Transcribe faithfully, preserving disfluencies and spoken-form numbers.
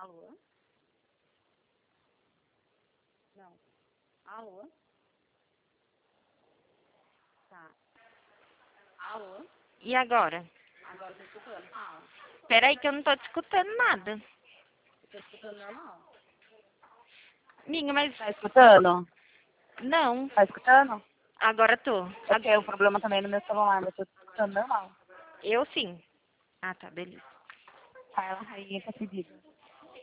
Alô? Não. Alô? Tá. Alô? E agora? Agora eu tô escutando. Fala. Peraí que eu não tô te escutando nada. Eu tô escutando normal. Minha, mas Tá escutando? não. Tá escutando? Agora tô. É porque o problema também é no meu celular, mas eu tô escutando normal. Eu sim. Ah, tá, beleza. Fala aí, essa pedida.